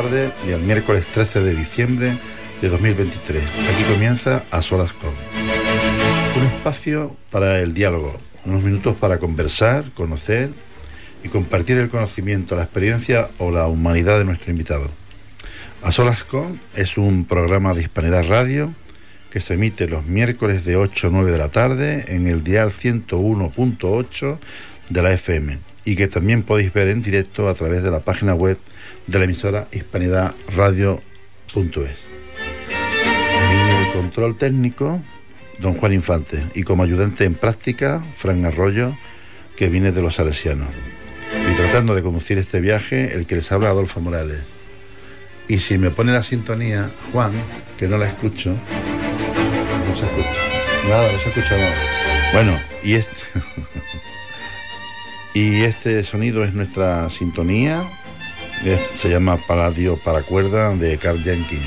tarde del miércoles 13 de diciembre de 2023. Aquí comienza A Solas Con. Un espacio para el diálogo, unos minutos para conversar, conocer y compartir el conocimiento, la experiencia o la humanidad de nuestro invitado. A Solas Con es un programa de Hispanidad Radio que se emite los miércoles de 8 a 9 de la tarde en el dial 101.8 de la FM y que también podéis ver en directo a través de la página web de la emisora hispanidadradio.es. En el control técnico, don Juan Infante, y como ayudante en práctica, Fran Arroyo, que viene de los Salesianos. Y tratando de conducir este viaje, el que les habla, Adolfo Morales. Y si me pone la sintonía, Juan, que no la escucho, no se escucha. Nada, no se escucha nada. Bueno, y este sonido es nuestra sintonía, se llama Palladio para cuerda de Karl Jenkins.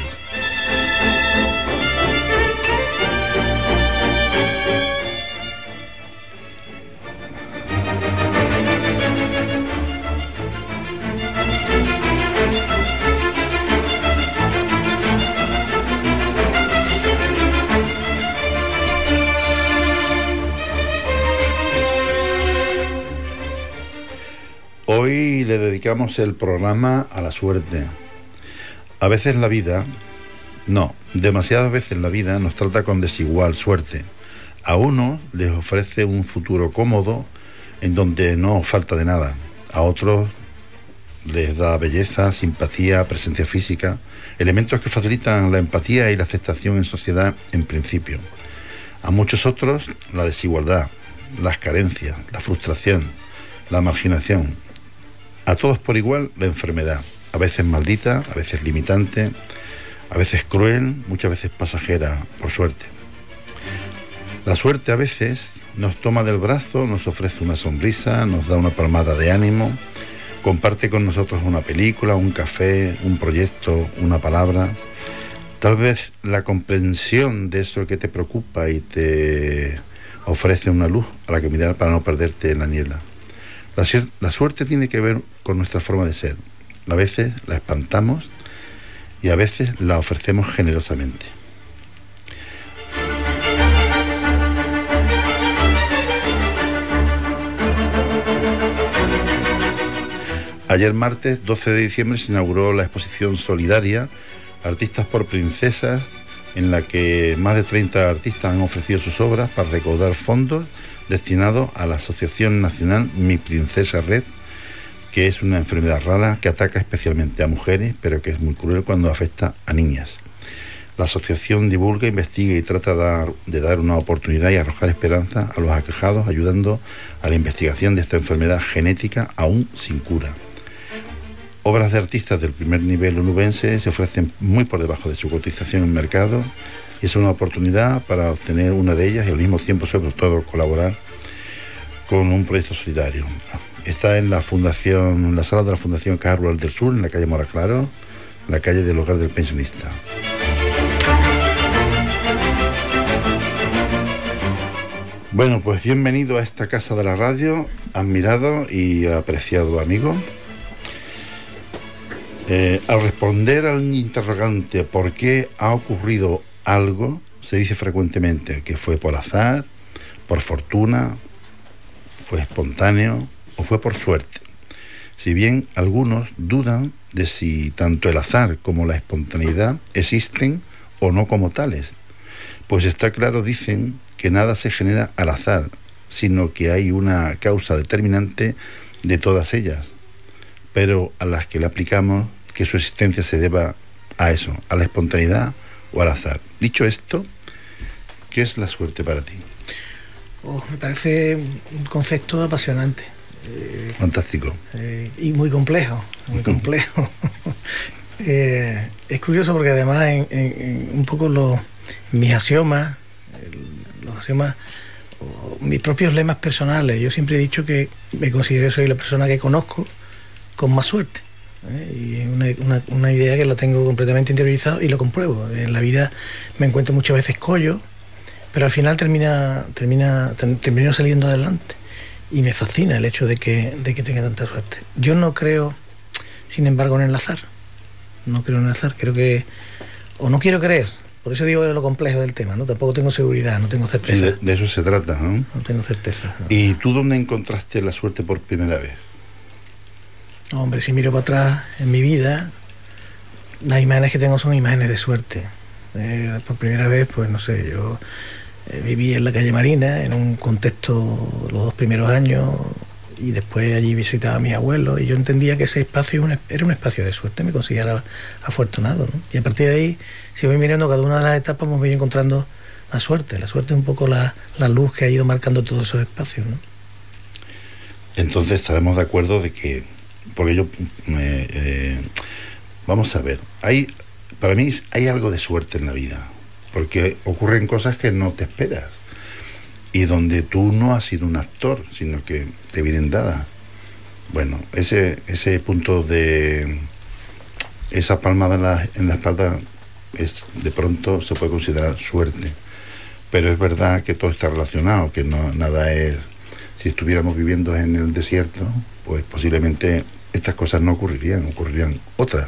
Hoy le dedicamos el programa a la suerte. A veces la vida, demasiadas veces la vida nos trata con desigual suerte. A unos les ofrece un futuro cómodo en donde no falta de nada. A otros les da belleza, simpatía, presencia física, elementos que facilitan la empatía y la aceptación en sociedad en principio. A muchos otros la desigualdad, las carencias, la frustración, la marginación. A todos por igual la enfermedad, a veces maldita, a veces limitante, a veces cruel, muchas veces pasajera, por suerte. La suerte a veces nos toma del brazo, nos ofrece una sonrisa, nos da una palmada de ánimo, comparte con nosotros una película, un café, un proyecto, una palabra. Tal vez la comprensión de eso que te preocupa y te ofrece una luz a la que mirar para no perderte en la niebla. La suerte tiene que ver con nuestra forma de ser. A veces la espantamos y a veces la ofrecemos generosamente. Ayer martes 12 de diciembre se inauguró la exposición solidaria Artistas por Princesas, en la que más de 30 artistas han ofrecido sus obras para recaudar fondos destinados a la Asociación Nacional Mi Princesa Red, que es una enfermedad rara que ataca especialmente a mujeres, pero que es muy cruel cuando afecta a niñas. La asociación divulga, investiga y trata de dar una oportunidad y arrojar esperanza a los aquejados, ayudando a la investigación de esta enfermedad genética aún sin cura. Obras de artistas del primer nivel onubense se ofrecen muy por debajo de su cotización en el mercado y es una oportunidad para obtener una de ellas y al mismo tiempo, sobre todo, colaborar con un proyecto solidario. Está en la sala de la Fundación Caja Rural del Sur, en la calle Mora Claro, la calle del Hogar del Pensionista. Bueno, pues bienvenido a esta casa de la radio, admirado y apreciado amigo. Al responder al interrogante ¿por qué ha ocurrido algo?, se dice frecuentemente que fue por azar, por fortuna, fue espontáneo o fue por suerte. Si bien algunos dudan de si tanto el azar como la espontaneidad existen o no como tales, pues está claro, dicen, que nada se genera al azar, sino que hay una causa determinante de todas ellas, pero a las que le aplicamos que su existencia se deba a eso, a la espontaneidad o al azar. Dicho esto, ¿qué es la suerte para ti? Me parece un concepto apasionante. Fantástico. Y muy complejo, muy complejo. Es curioso porque además en un poco mis axiomas, mis propios lemas personales, yo siempre he dicho que me considero soy la persona que conozco con más suerte. Y es una idea que la tengo completamente interiorizada y lo compruebo. En la vida me encuentro muchas veces collo, pero al final termino saliendo adelante y me fascina el hecho de que tenga tanta suerte. Yo no creo, sin embargo, en el azar. no creo en el azar, creo que, o no quiero creer, por eso digo de lo complejo del tema, ¿no? Tampoco tengo seguridad, no tengo certeza. Sí, de eso se trata, ¿no? No tengo certeza. No. ¿Y tú dónde encontraste la suerte por primera vez? Hombre, si miro para atrás en mi vida, las imágenes que tengo son imágenes de suerte. Por primera vez, pues no sé, yo viví en la calle Marina, en un contexto los 2 primeros años, y después allí visitaba a mis abuelos, y yo entendía que ese espacio era un espacio de suerte, me consideraba afortunado, ¿no? Y a partir de ahí, si voy mirando cada una de las etapas, me voy encontrando la suerte. La suerte es un poco la luz que ha ido marcando todos esos espacios, ¿no? Entonces estaremos de acuerdo de que, porque yo, vamos a ver, para mí hay algo de suerte en la vida, porque ocurren cosas que no te esperas, y donde tú no has sido un actor, sino que te vienen dadas. Bueno, ese punto de esa palmada en la espalda de pronto se puede considerar suerte, pero es verdad que todo está relacionado, que nada es. Si estuviéramos viviendo en el desierto, pues posiblemente estas cosas no ocurrirían otras.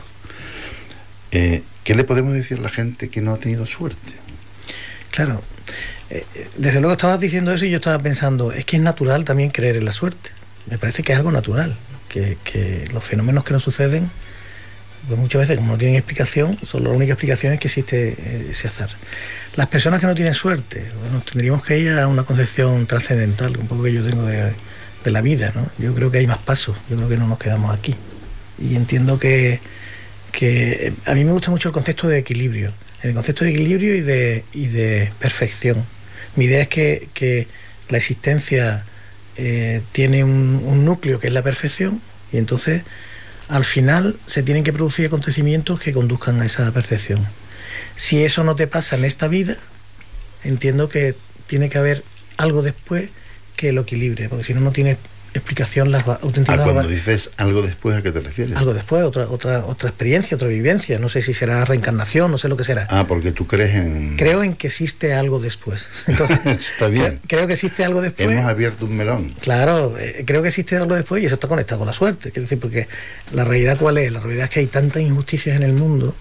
¿Qué le podemos decir a la gente que no ha tenido suerte? Claro, desde luego estabas diciendo eso y yo estaba pensando, es que es natural también creer en la suerte. Me parece que es algo natural, que los fenómenos que nos suceden, pues muchas veces como no tienen explicación, la única explicación es que existe ese azar. Las personas que no tienen suerte, bueno, tendríamos que ir a una concepción trascendental, un poco que yo tengo de la vida, ¿no? Yo creo que hay más pasos, yo creo que no nos quedamos aquí. Y entiendo que a mí me gusta mucho el concepto de equilibrio, el concepto de equilibrio y de perfección. Mi idea es que la existencia tiene un núcleo que es la perfección, y entonces al final se tienen que producir acontecimientos que conduzcan a esa perfección. Si eso no te pasa en esta vida, entiendo que tiene que haber algo después que lo equilibre, porque si no, no tiene explicación las auténticas. Cuando dices algo después, ¿a qué te refieres? Algo después, otra experiencia, otra vivencia. No sé si será reencarnación, no sé lo que será. Porque tú crees en... Creo en que existe algo después. Entonces, está bien. Creo que existe algo después. Hemos abierto un melón. Claro, creo que existe algo después, y eso está conectado con la suerte. Quiero decir, porque la realidad, ¿cuál es? La realidad es que hay tantas injusticias en el mundo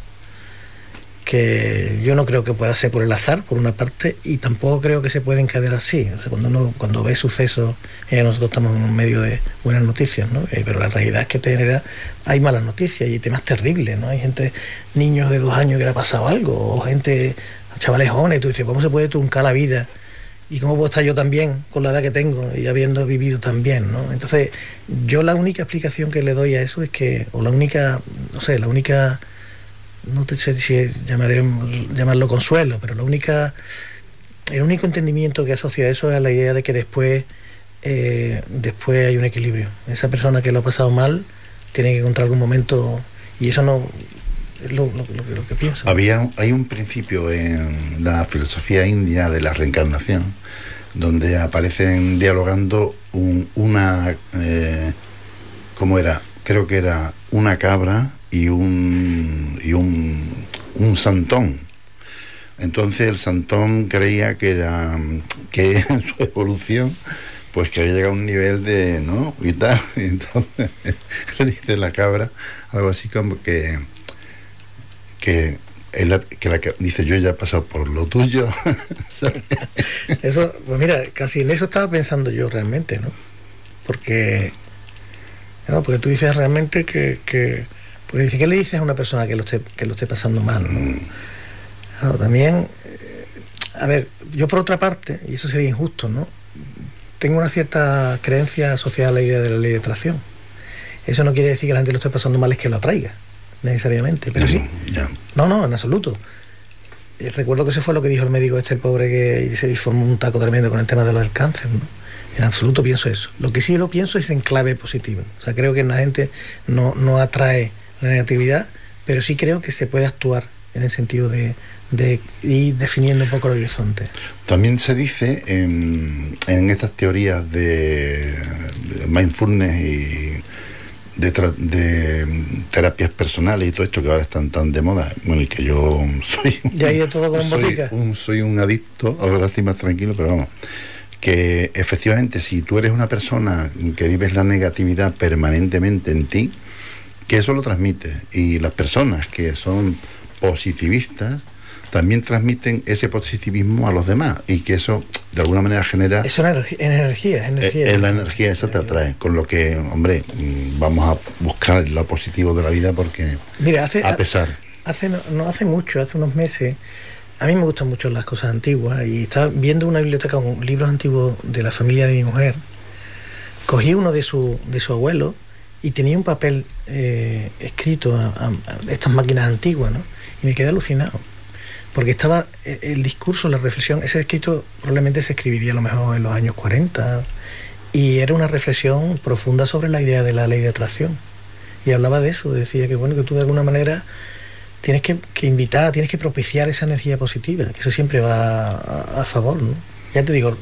que yo no creo que pueda ser por el azar, por una parte, y tampoco creo que se pueda encadenar así. O sea, cuando ves sucesos, nosotros estamos en un medio de buenas noticias, ¿no? Pero la realidad es que hay malas noticias y temas terribles, ¿no? Hay niños de 2 años que le ha pasado algo, o chavales jóvenes, y tú dices, ¿cómo se puede truncar la vida? ¿Y cómo puedo estar yo también con la edad que tengo y habiendo vivido también, ¿no? Entonces, yo la única explicación que le doy a eso es que, o la única, no te sé si llamarlo consuelo, pero el único entendimiento que asocia a eso es a la idea de que después hay un equilibrio. Esa persona que lo ha pasado mal tiene que encontrar algún momento, y eso no es lo que pienso. Hay un principio en la filosofía india de la reencarnación, donde aparecen dialogando ¿cómo era? Creo que era una cabra y un santón. Entonces el santón creía que en su evolución, pues que había llegado a un nivel de, ¿no? Y tal. Y entonces le dice la cabra algo así como que dice, yo ya he pasado por lo tuyo. Eso, pues mira, casi en eso estaba pensando yo realmente, ¿no? Porque tú dices realmente que pues dice, ¿qué le dices a una persona que lo esté pasando mal, ¿no? Claro, también, a ver, yo por otra parte, y eso sería injusto, ¿no? Tengo una cierta creencia asociada a la idea de la ley de atracción. Eso no quiere decir que la gente lo esté pasando mal es que lo atraiga, necesariamente, pero sí. Ya. No, en absoluto. Recuerdo que eso fue lo que dijo el médico el pobre, que se formó un taco tremendo con el tema de lo del cáncer, ¿no? En absoluto pienso eso. Lo que sí lo pienso es en clave positiva. O sea, creo que la gente no atrae la negatividad, pero sí creo que se puede actuar en el sentido de ir definiendo un poco el horizonte. También se dice en estas teorías de mindfulness y de terapias personales y todo esto que ahora están tan de moda, bueno, y que yo soy ya hay de todo con botica. Soy un adicto, ahora estoy más tranquilo, pero vamos, que efectivamente si tú eres una persona que vives la negatividad permanentemente en ti, que eso lo transmite. Y las personas que son positivistas también transmiten ese positivismo a los demás, y que eso de alguna manera genera... Es una energía. Es la energía, esa te atrae. Con lo que, hombre, vamos a buscar lo positivo de la vida, porque mira, no hace mucho, hace unos meses, a mí me gustan mucho las cosas antiguas, y estaba viendo una biblioteca con libros antiguos de la familia de mi mujer. Cogí uno de su abuelo y tenía un papel escrito a estas máquinas antiguas, ¿no? Y me quedé alucinado, porque estaba el discurso, la reflexión. Ese escrito probablemente se escribiría a lo mejor en los años 40, y era una reflexión profunda sobre la idea de la ley de atracción, y hablaba de eso. Decía que bueno, que tú de alguna manera tienes que invitar, tienes que propiciar esa energía positiva, que eso siempre va a favor, ¿no? Ya te digo,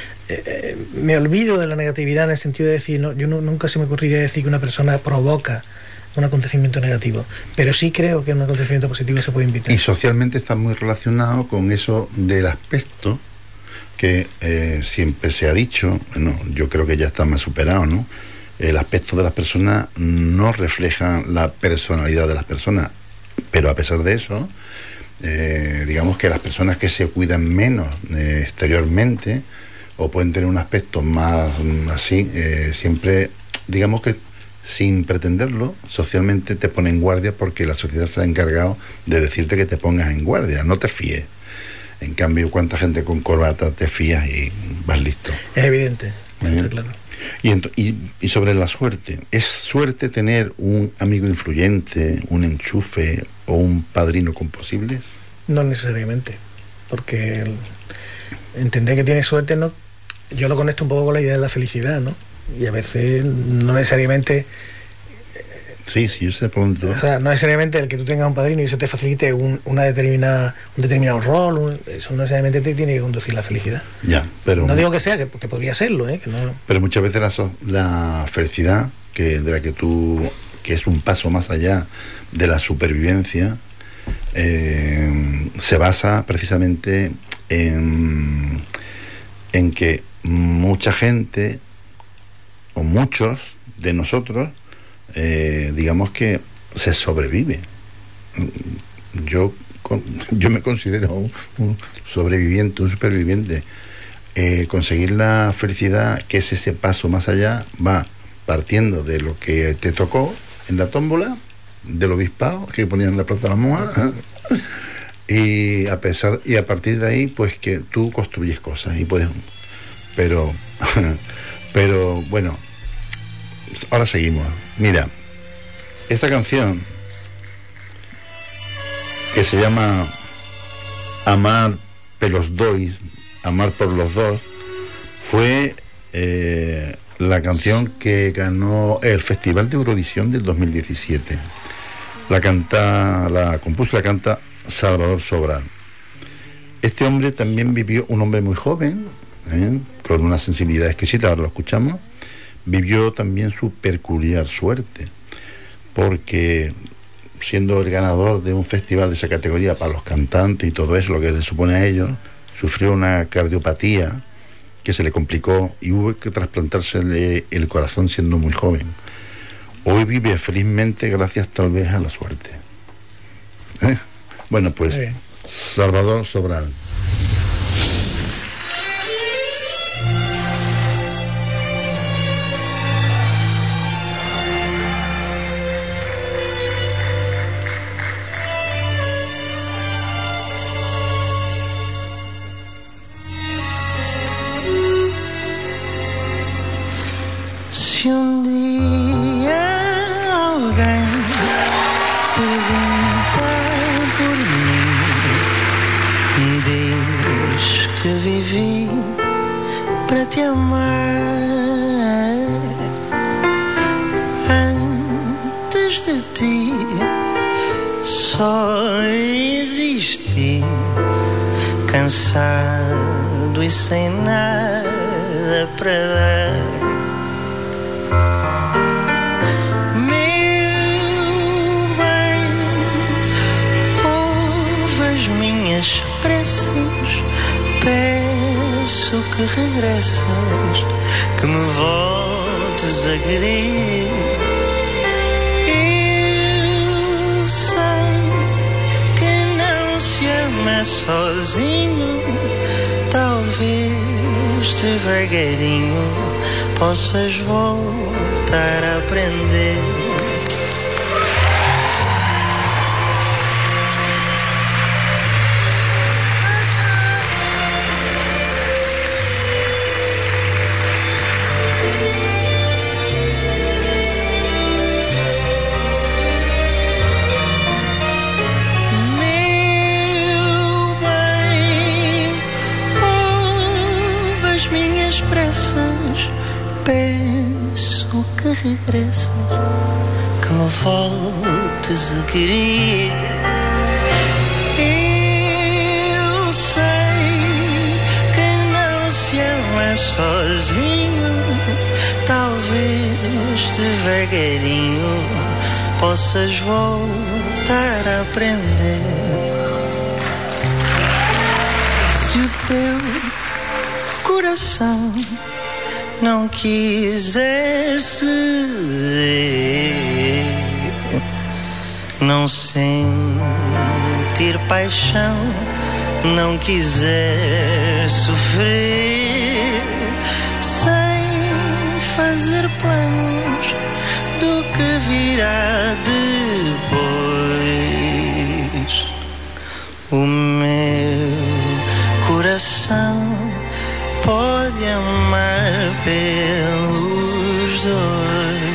me olvido de la negatividad, en el sentido de decir, nunca se me ocurriría decir que una persona provoca un acontecimiento negativo, pero sí creo que un acontecimiento positivo se puede invitar. Y socialmente está muy relacionado con eso del aspecto que siempre se ha dicho. Bueno, yo creo que ya está más superado, ¿no? El aspecto de las personas no refleja la personalidad de las personas, pero a pesar de eso, digamos que las personas que se cuidan menos exteriormente, o pueden tener un aspecto más así, siempre, digamos que sin pretenderlo, socialmente te pone en guardia, porque la sociedad se ha encargado de decirte que te pongas en guardia, no te fíes. En cambio, ¿cuánta gente con corbata te fías y vas listo? Es evidente, está claro. Y sobre la suerte, ¿es suerte tener un amigo influyente, un enchufe o un padrino con posibles? No necesariamente, porque entender que tienes suerte, no, yo lo conecto un poco con la idea de la felicidad, ¿no? Y a veces no necesariamente... Sí, yo sé por dónde. O sea, no necesariamente el que tú tengas un padrino y eso te facilite un determinado rol, eso no necesariamente te tiene que conducir a la felicidad. Ya, pero... No digo que sea, que podría serlo, que no... Pero muchas veces la felicidad, que es un paso más allá de la supervivencia, se basa precisamente en que mucha gente, o muchos de nosotros, digamos que se sobrevive. Yo me considero un sobreviviente, un superviviente. Conseguir la felicidad, que es ese paso más allá, va partiendo de lo que te tocó en la tómbola, del obispado que ponían en la Plaza de la Moa, y a partir de ahí, pues que tú construyes cosas y puedes, pero bueno, ahora seguimos. Mira, esta canción, que se llama Amar pelos dois, Amar por los dos, fue la canción que ganó el Festival de Eurovisión del 2017. La compuso y la canta Salvador Sobral. Este hombre también vivió, un hombre muy joven, con una sensibilidad exquisita, ahora lo escuchamos. Vivió también su peculiar suerte, porque siendo el ganador de un festival de esa categoría para los cantantes y todo eso, lo que se supone a ellos, sufrió una cardiopatía que se le complicó y hubo que trasplantársele el corazón siendo muy joven. Hoy vive felizmente gracias tal vez a la suerte. Bueno, pues Salvador Sobral. Se um dia alguém perguntar por mim, diz que vivi para te amar. Antes de ti só existi, cansado e sem nada para dar. Preces, peço que regresses, que me voltes a querer. sozinho, talvez devagarinho possas voltar a aprender. Peço que regresses, que me voltes a querer. Eu sei que não se ama sozinho, talvez devagarinho possas voltar a aprender. Se o teu coração não quiser ceder, não sentir paixão, não quiser sofrer, sem fazer planos do que virá depois. O meu coração pode amar pelos dois.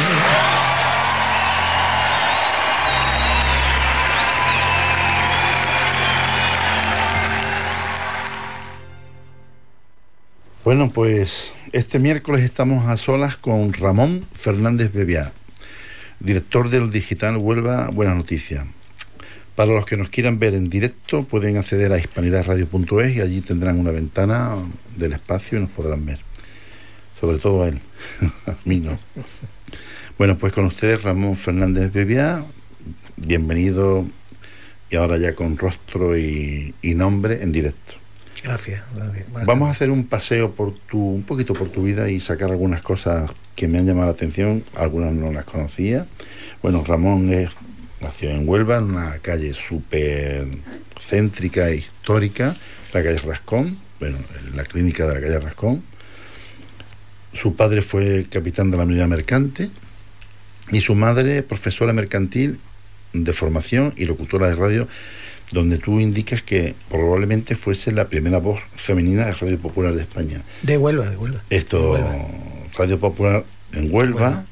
Bueno, pues este miércoles estamos a solas con Ramón Fernández Bebiá, director del digital Huelva Buenas Noticias. Para los que nos quieran ver en directo, pueden acceder a hispanidadradio.es y allí tendrán una ventana del espacio y nos podrán ver. Sobre todo a él, a mí no. Bueno, pues con ustedes Ramón Fernández Bebiá, bienvenido, y ahora ya con rostro y nombre en directo. Gracias. Vamos a hacer un paseo un poquito por tu vida y sacar algunas cosas que me han llamado la atención, algunas no las conocía. Bueno, Ramón nació en Huelva, en una calle súper céntrica e histórica, la calle Rascón, bueno, la clínica de la calle Rascón. Su padre fue capitán de la Marina Mercante y su madre profesora mercantil de formación y locutora de radio, donde tú indicas que probablemente fuese la primera voz femenina de Radio Popular de España. De Huelva. Esto, de Huelva. Radio Popular en Huelva.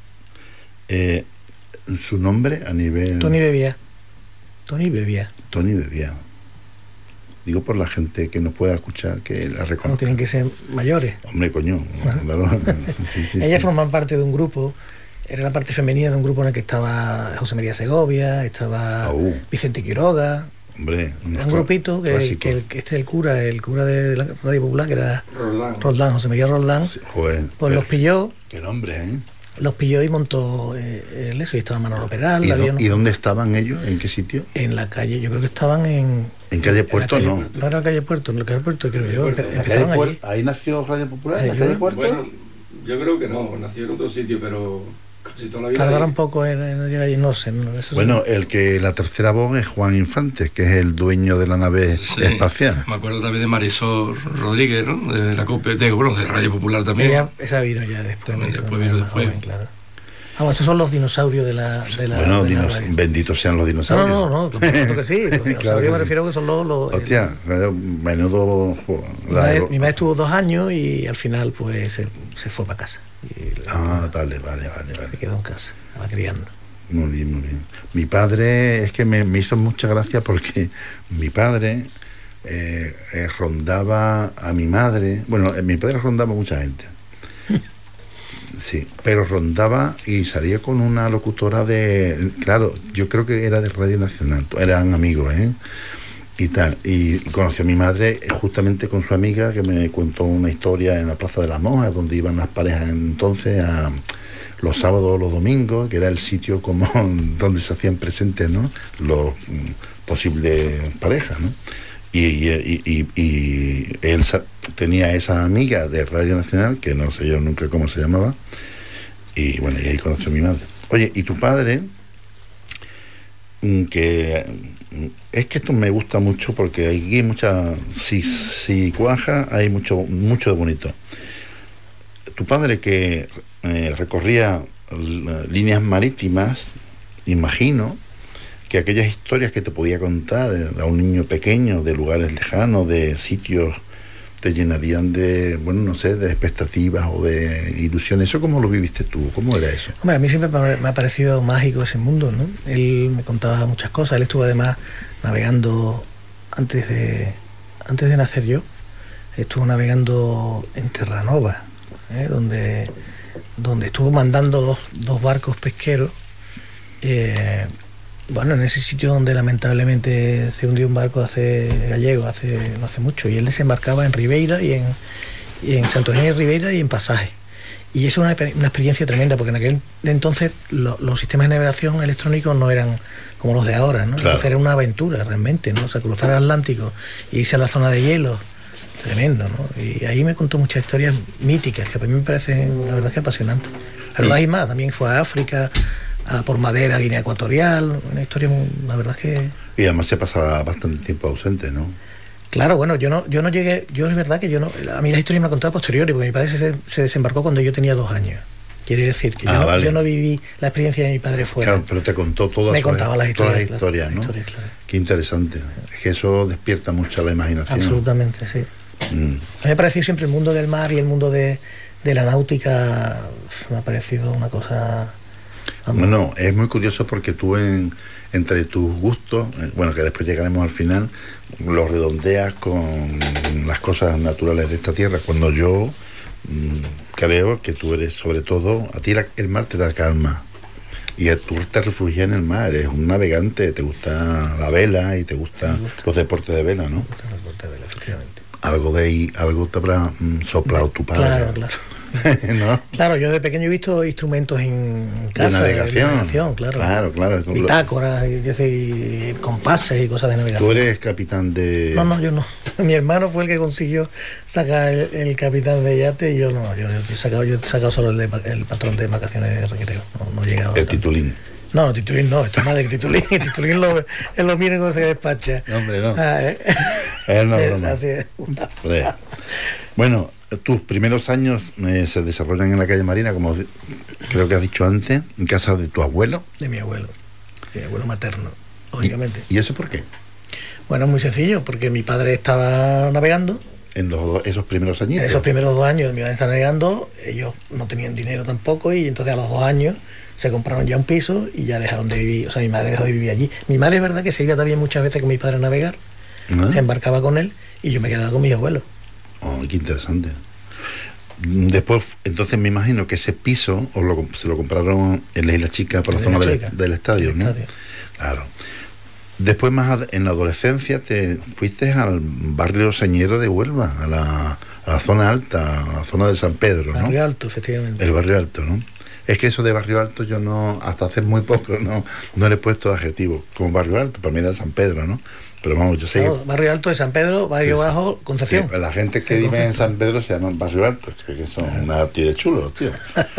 Su nombre a nivel... Toni Bebiá. Digo por la gente que nos pueda escuchar, que la reconozca. No tienen que ser mayores. Hombre, coño. Sí, Ellas forman parte de un grupo, era la parte femenina de un grupo en el que estaba José María Segovia, estaba Vicente Quiroga. Hombre, un grupito que el cura de la Radio Popular, que era Roldán, José María Roldán, sí, joder, pues los pilló. Qué nombre, ¿eh? Los pilló y montó eso, y estaba Manolo Peral. ¿Y dónde estaban ellos? ¿En qué sitio? En la calle, yo creo que estaban en calle Puerto, ¿no? No era calle Puerto, en la calle Puerto, creo yo. ¿Ahí nació Radio Popular, en la calle Puerto? Bueno, yo creo que no, nació en otro sitio, pero casi toda la vida. Tardaron un poco en llegar allí, no sé. Eso bueno, la tercera voz es Juan Infante, que es el dueño de la nave espacial. Me acuerdo también de Marisol Rodríguez, ¿no? De la COPE, de Radio Popular también. Esa vino ya después. Vino después. Joven, claro. Vamos, estos son los dinosaurios de la bueno, benditos sean los dinosaurios. No, claro que sí. Los dinosaurios claro que me refiero que son los hostia, menudo... Mi madre estuvo 2 años y al final pues se fue para casa. Vale. Se quedó en casa, va criando. Muy bien. Mi padre, es que me hizo mucha gracia porque mi padre rondaba a mi madre. Bueno, mi padre rondaba a mucha gente. Sí, pero rondaba y salía con una locutora claro, yo creo que era de Radio Nacional, eran amigos, y tal, y conocí a mi madre justamente con su amiga, que me contó una historia en la Plaza de las Monjas, donde iban las parejas entonces los sábados o los domingos, que era el sitio como donde se hacían presentes, ¿no?, los posibles parejas, ¿no? Y él tenía esa amiga de Radio Nacional, que no sé yo nunca cómo se llamaba, y bueno, y ahí conoció a mi madre. Oye, ¿y tu padre, que Es que esto me gusta mucho porque aquí hay mucha... Si cuaja, hay mucho de bonito. Tu padre que recorría líneas marítimas, imagino que aquellas historias que te podía contar a un niño pequeño de lugares lejanos, de sitios, te llenarían de, bueno, no sé, de expectativas o de ilusiones. ¿Eso cómo lo viviste tú? ¿Cómo era eso? Hombre, a mí siempre me ha parecido mágico ese mundo, ¿no? Él me contaba muchas cosas. Él estuvo además navegando antes de nacer yo. Estuvo navegando en Terranova, donde estuvo mandando dos barcos pesqueros. Bueno, en ese sitio donde lamentablemente se hundió un barco gallego no hace mucho, y él desembarcaba en Ribeira y en Santo Eugenio de Ribeira y en Pasaje. Y eso es una experiencia tremenda, porque en aquel entonces los sistemas de navegación electrónicos no eran como los de ahora, ¿no? Claro. Entonces era una aventura realmente, ¿no? O sea, cruzar el Atlántico e irse a la zona de hielo, tremendo, ¿no? Y ahí me contó muchas historias míticas que a mí me parecen, la verdad, que apasionantes. Pero hay más, también fue a África, por madera, Guinea Ecuatorial, una historia, la verdad es que... Y además se pasaba bastante tiempo ausente, ¿no? Claro, bueno, yo no llegué, es verdad que a mí la historia me ha contado a posteriori, porque mi padre se desembarcó cuando yo tenía 2 años. Quiere decir que vale. yo no viví la experiencia de mi padre fuera. Claro, pero te contó Me contaba las historias, todas las historias, claro, ¿no? las historias, claro. Qué interesante. Es que eso despierta mucho la imaginación. Absolutamente, sí. A mí me ha parecido siempre el mundo del mar y el mundo de la náutica, me ha parecido una cosa... Bueno, es muy curioso porque tú entre tus gustos, bueno, que después llegaremos al final, los redondeas con las cosas naturales de esta tierra, cuando yo creo que tú eres, sobre todo, a ti el mar te da calma, y tú te refugias en el mar, eres un navegante, te gusta la vela y te gustan los deportes de vela, ¿no? Me gusta el deporte de vela, efectivamente. Algo de ahí, algo te habrá soplado tu padre. Claro. ¿No? Claro, yo de pequeño he visto instrumentos en casa de navegación, claro. Bitácoras, y compases y cosas de navegación. ¿Tú eres capitán de...? No, yo no. Mi hermano fue el que consiguió sacar el capitán de yate, y yo no. Yo he sacado solo el patrón de embarcaciones de recreo. No he llegado El tanto. titulín. No, titulín no, esto es más del titulín. El titulín él lo mira cuando se despacha. No, hombre, no. Es una broma. Así es. Bueno, tus primeros años se desarrollan en la calle Marina, como creo que has dicho antes, en casa de tu abuelo. De mi abuelo materno, lógicamente. ¿Y eso por qué? Bueno, muy sencillo, porque mi padre estaba navegando. En esos primeros añitos. En esos primeros 2 años mi padre estaba navegando, ellos no tenían dinero tampoco, y entonces a los 2 años se compraron ya un piso y ya dejaron de vivir, o sea, mi madre dejó de vivir allí. Mi madre es verdad que se iba también muchas veces con mi padre a navegar, se embarcaba con él, y yo me quedaba con mis abuelos. Oh, qué interesante. Después, entonces me imagino que ese piso se lo compraron en la Isla Chica, por la zona del estadio, ¿no? Claro. Después, en la adolescencia, te fuiste al barrio señero de Huelva, a la zona alta, a la zona de San Pedro, ¿no? Barrio Alto, efectivamente. El barrio alto, ¿no? Es que eso de barrio alto yo hasta hace muy poco no le he puesto adjetivo como barrio alto, para mí era San Pedro, ¿no? Pero vamos, yo sé que... Barrio Alto de San Pedro, barrio bajo, Concepción. Sí, la gente que vive en San Pedro se llama barrio alto, que son una tía de chulos, tío.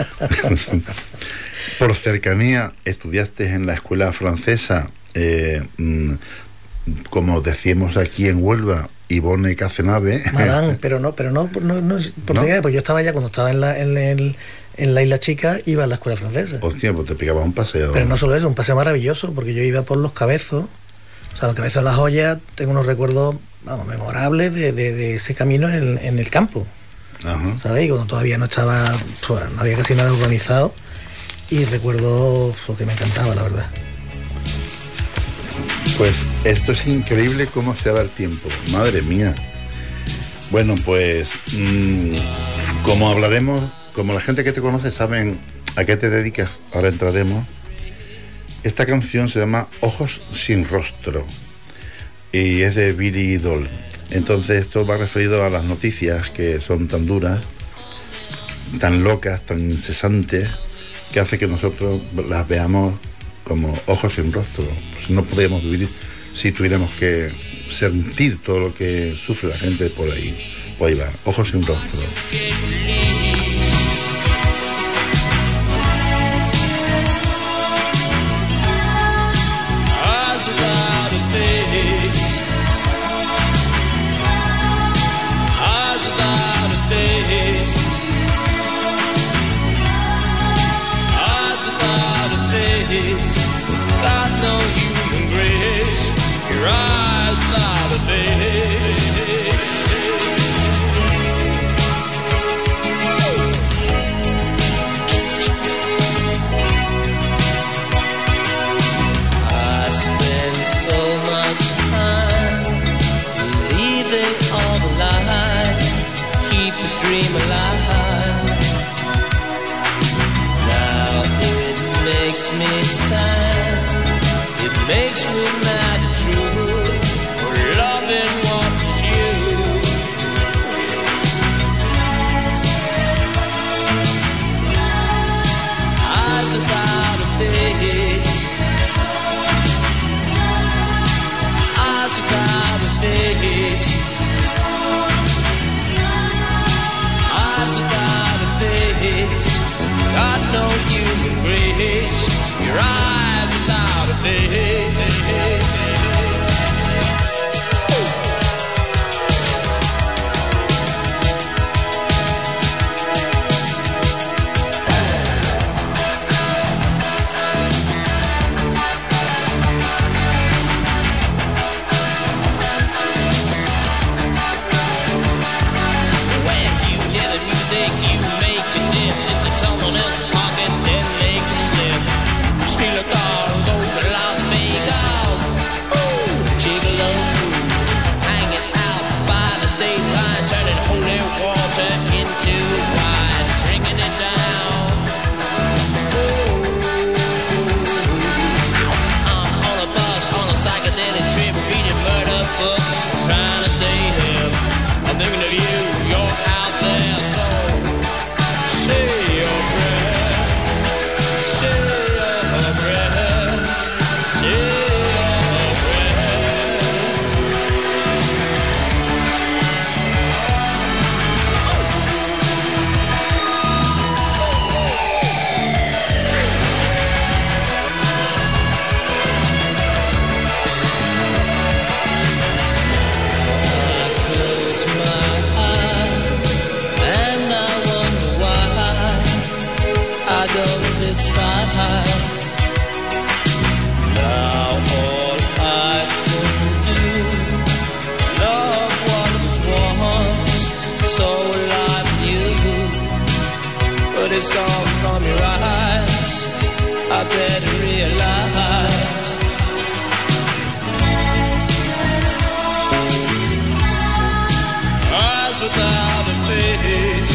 Por cercanía, estudiaste en la escuela francesa, como decíamos aquí en Huelva, Ivone Cazenave. Madame, pero no por cercanía, pues yo estaba ya, cuando estaba en la Isla Chica, iba a la escuela francesa. Hostia, pues te pegabas un paseo. Pero no solo eso, un paseo maravilloso, porque yo iba por los Cabezos. O sea, los Cabezos de la Joya, tengo unos recuerdos memorables de ese camino en el campo. Ajá. ¿Sabéis? Cuando todavía no había casi nada urbanizado, y recuerdo lo que me encantaba, la verdad. Pues esto es increíble cómo se va el tiempo, madre mía. Bueno, pues como hablaremos, como la gente que te conoce saben a qué te dedicas, ahora entraremos. Esta canción se llama Ojos sin rostro y es de Billy Idol. Entonces esto va referido a las noticias que son tan duras, tan locas, tan incesantes, que hace que nosotros las veamos como ojos sin rostro. Pues no podríamos vivir si tuviéramos que sentir todo lo que sufre la gente por ahí. Pues ahí va, ojos sin rostro. Eyes without a face. makes me sad. It makes me mad true. Loving what is you. Eyes without a face. Eyes without a face. Eyes without a face. Got no human grace. Your eyes without a face. Someone else's pocket, then make a slip. Steal a car and go to Las Vegas. Ooh, gigolo, hanging out by the state line, turning holy water into wine, bringing it down. Ooh, I'm on a bus, on a psychedelic trip, reading murder books, trying to stay hip. I'm thinking of you, you're out there, so say your prayers, say your prayers, say your prayers. I close my eyes and I wonder why I don't despise. Now all I can do, love what was once so like you, but it's gone from your eyes. I better realize. Eyes without a face.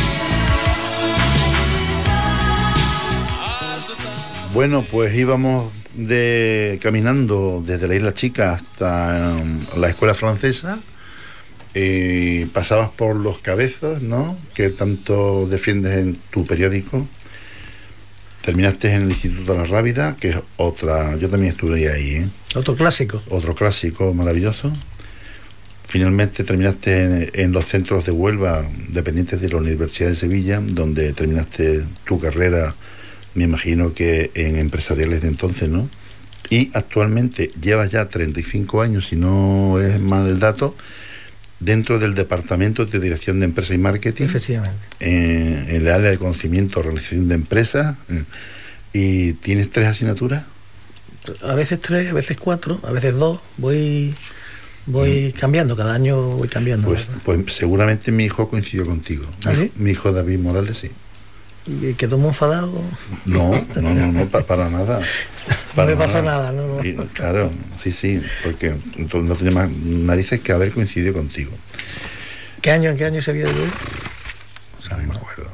Eyes without. Bueno, pues íbamos caminando desde la Isla Chica hasta la escuela francesa. Pasabas por Los Cabezos, ¿no?, que tanto defiendes en tu periódico. Terminaste en el Instituto de la Rábida, que es otra... Yo también estudié ahí, ¿eh? Otro clásico. Otro clásico maravilloso. Finalmente terminaste en los centros de Huelva, dependientes de la Universidad de Sevilla, donde terminaste tu carrera, me imagino que en empresariales de entonces, ¿no? Y actualmente llevas ya 35 años, si no es mal el dato, dentro del Departamento de Dirección de Empresa y Marketing. Efectivamente. En el área de conocimiento, realización de empresas. ¿Y tienes 3 asignaturas? A veces 3, a veces 4, a veces 2. Voy cambiando, cada año voy cambiando. Pues seguramente mi hijo coincidió contigo. ¿Ah, sí? Mi hijo David Morales, sí. ¿Y quedó muy enfadado? No, para nada. No me pasa nada, no. Y, claro, sí, porque no tenía más narices que haber coincidido contigo. ¿En qué año se había de hoy? No me acuerdo.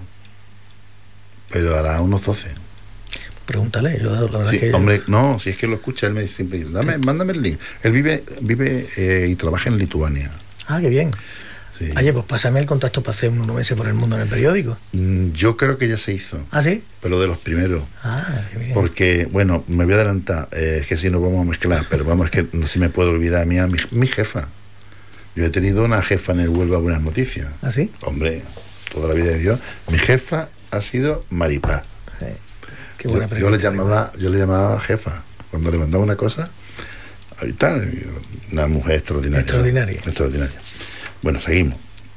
Pero hará unos 12. Pregúntale, yo la verdad Sí, que... hombre, no, si es que lo escucha, él me dice siempre, mándame el link. Él vive y trabaja en Lituania. Ah, qué bien. Sí. Oye, pues pásame el contacto para hacer un mes por el mundo en el periódico. Yo creo que ya se hizo. ¿Ah, sí? Pero de los primeros. Ah, qué bien. Porque, bueno, me voy a adelantar, es que si nos vamos a mezclar, pero vamos, es que no sé si me puedo olvidar a mi jefa. Yo he tenido una jefa en el Huelva Buenas Noticias. ¿Ah, sí? Hombre, toda la vida de Dios. Mi jefa ha sido Maripaz. Sí. Qué buena yo le llamaba jefa. Cuando le mandaba una cosa, ahorita, una mujer extraordinaria. Extraordinaria. Bueno, seguimos.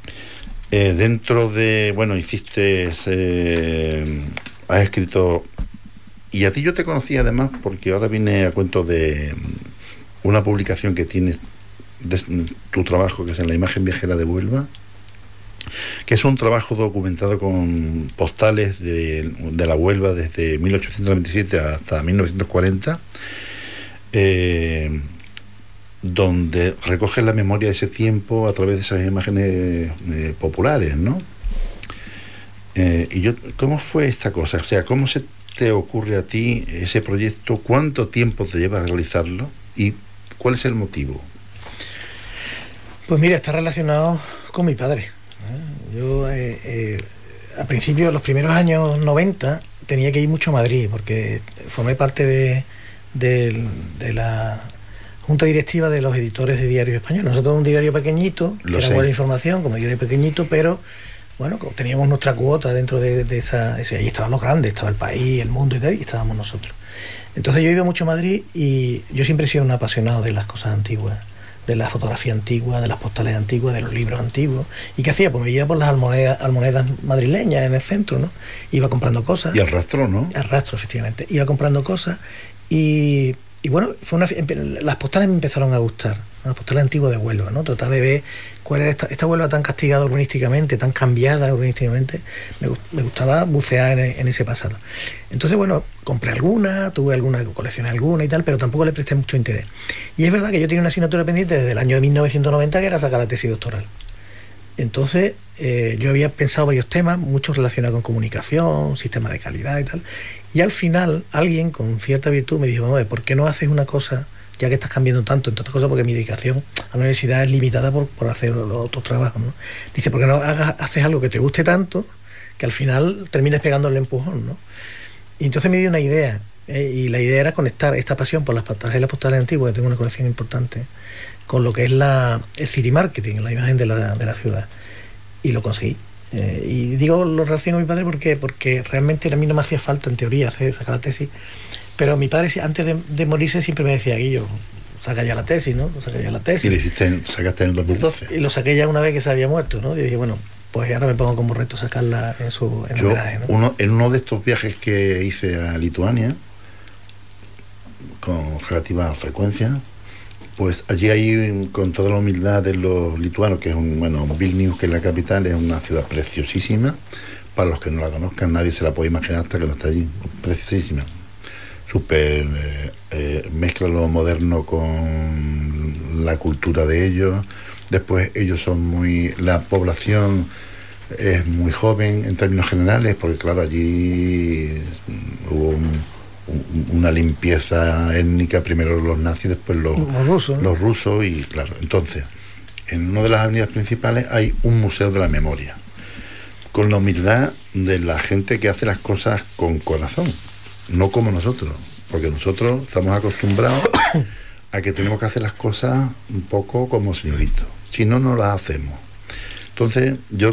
Dentro de, bueno, hiciste, has escrito, y a ti yo te conocí además porque ahora vine a cuento de una publicación que tienes de tu trabajo, que es en la imagen viajera de Huelva, que es un trabajo documentado con postales de la Huelva desde 1897 hasta 1940, donde recoges la memoria de ese tiempo a través de esas imágenes populares, ¿no? Y yo, ¿cómo fue esta cosa? O sea, ¿cómo se te ocurre a ti ese proyecto? ¿Cuánto tiempo te lleva a realizarlo? ¿Y cuál es el motivo? Pues mira, está relacionado con mi padre. Yo, a principios, los primeros años 90, tenía que ir mucho a Madrid, porque formé parte de la junta directiva de los editores de diarios españoles. Nosotros un diario pequeñito, que era buena información, como diario pequeñito, pero bueno, teníamos nuestra cuota dentro de esa... Ahí estaban los grandes, estaba El País, El Mundo y tal, y estábamos nosotros. Entonces yo iba mucho a Madrid y yo siempre he sido un apasionado de las cosas antiguas, de la fotografía antigua, de las postales antiguas, de los libros antiguos. ¿Y qué hacía? Pues me iba por las almonedas madrileñas en el centro, ¿no? Iba comprando cosas. Y al rastro, ¿no? Al rastro, efectivamente. Iba comprando cosas y bueno, las postales me empezaron a gustar, las postales antiguas de Huelva, ¿no? Tratar de ver cuál era esta Huelva tan castigada urbanísticamente, tan cambiada urbanísticamente. Me gustaba bucear en ese pasado. Entonces, bueno, compré alguna, tuve alguna, coleccioné alguna y tal, pero tampoco le presté mucho interés. Y es verdad que yo tenía una asignatura pendiente desde el año de 1990, que era sacar la tesis doctoral. Entonces, yo había pensado varios temas, muchos relacionados con comunicación, sistema de calidad y tal. Y al final, alguien con cierta virtud me dijo, ¿por qué no haces una cosa, ya que estás cambiando tanto, entre otras cosas porque mi dedicación a la universidad es limitada por hacer los otros trabajos, ¿no? Dice, ¿por qué no haces algo que te guste tanto, que al final termines pegando el empujón, ¿no? Y entonces me dio una idea, y la idea era conectar esta pasión por las tarjetas postales antiguas, que tengo una colección importante, con lo que es el city marketing, la imagen de la ciudad. Y lo conseguí. Y digo, lo relaciono a mi padre porque realmente a mí no me hacía falta, en teoría, sacar la tesis. Pero mi padre, antes de morirse, siempre me decía, Guillo, saca ya la tesis, ¿no? Saca ya la tesis. Y sacaste en el 2012. Y lo saqué ya una vez que se había muerto, ¿no? Y dije, bueno, pues ahora me pongo como reto sacarla en homenaje, ¿no? En uno de estos viajes que hice a Lituania, con relativa frecuencia, pues allí hay, con toda la humildad de los lituanos, que es Vilnius, que es la capital, es una ciudad preciosísima. Para los que no la conozcan, nadie se la puede imaginar hasta que no está allí. Preciosísima. Súper mezcla lo moderno con la cultura de ellos. Después ellos la población es muy joven en términos generales, porque claro, allí hubo una limpieza étnica, primero los nazis, después los rusos, ¿no? Los rusos, y claro, entonces en una de las avenidas principales hay un museo de la memoria, con la humildad de la gente que hace las cosas con corazón, no como nosotros, porque nosotros estamos acostumbrados a que tenemos que hacer las cosas un poco como señoritos, si no, no las hacemos. Entonces yo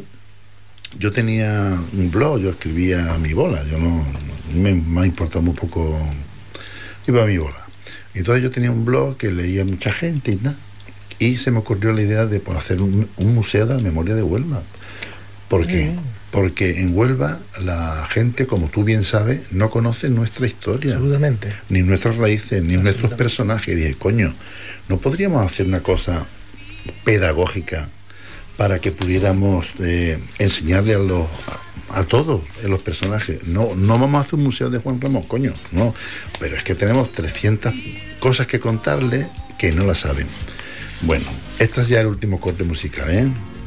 tenía un blog, yo escribía a mi bola, me ha importado muy poco, iba a mi bola. Entonces yo tenía un blog que leía mucha gente y nada, y se me ocurrió la idea de hacer un museo de la memoria de Huelva. ¿Por qué? Porque en Huelva la gente, como tú bien sabes, no conoce nuestra historia. Absolutamente. Ni nuestras raíces, ni nuestros personajes. Y dije, coño, ¿no podríamos hacer una cosa pedagógica para que pudiéramos enseñarle a todos los personajes? No vamos a hacer un museo de Juan Ramón, coño, no. Pero es que tenemos 300 cosas que contarle que no las saben. Bueno, este es ya el último corte musical, ¿eh?